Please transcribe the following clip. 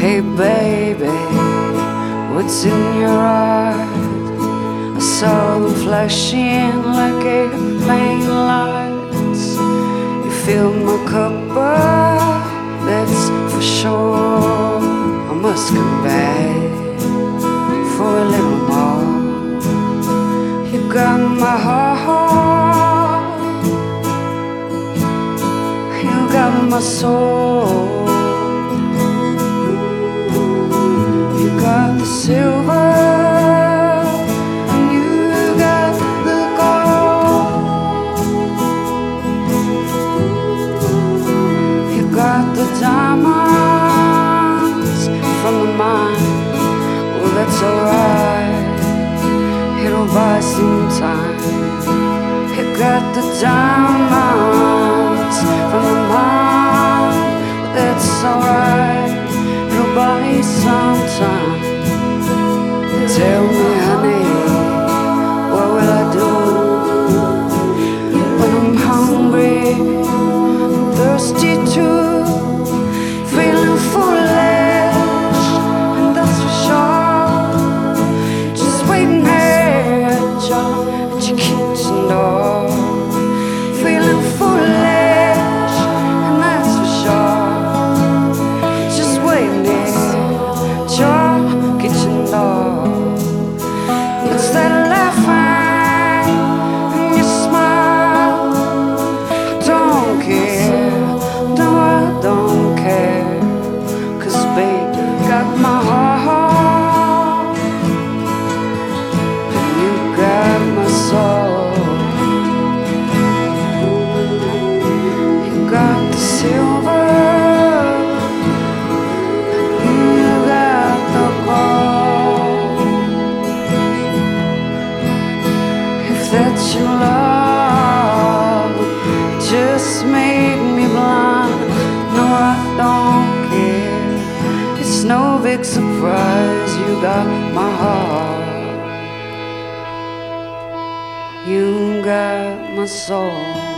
Hey baby, what's in your eyes? I saw them flashing like airplane lights. You filled my cup up, that's for sure. I must come back for a little more. You got my heart, you got my soul. You got the silver and you got the gold. You got the diamonds from the mine. Well, that's alright, it'll buy some time. You got the diamonds from the mine. Well, that's alright, it'll buy you some time. Tell me, honey, what will I do when I'm hungry, thirsty too, feeling foolish, and that's for sure. Just waiting here at your kitchen door, feeling foolish, and that's for sure. Just waiting here at your kitchen door. It's that laughing and your smile. I don't care, no I don't care, 'cause baby, you got my heart and you got my soul. You got the silver, you got the gold. If that's your love, just made me blind. No, I don't care, it's no big surprise. You got my heart, you got my soul.